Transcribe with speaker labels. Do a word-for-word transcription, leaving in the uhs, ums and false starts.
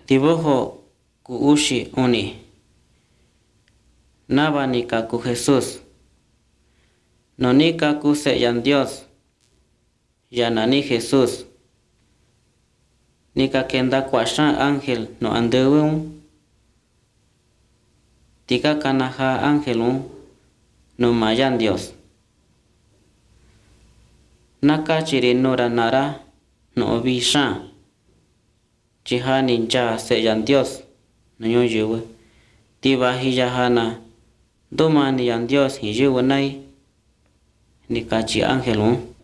Speaker 1: Dibujo ku ushi uni. Naba nika ku Jesús. No nika ku seyan Dios. Ya nani Jesús. Nika kenda kwashan ángel no andewun. Tika kanaha ángelun no mayan Dios. Naka chiri nora nara no obishan. Chiha ninja seyan Dios no yuwe. Tiba hijahana domani yan Dios hiyuwe nai. Nika chi ángelun.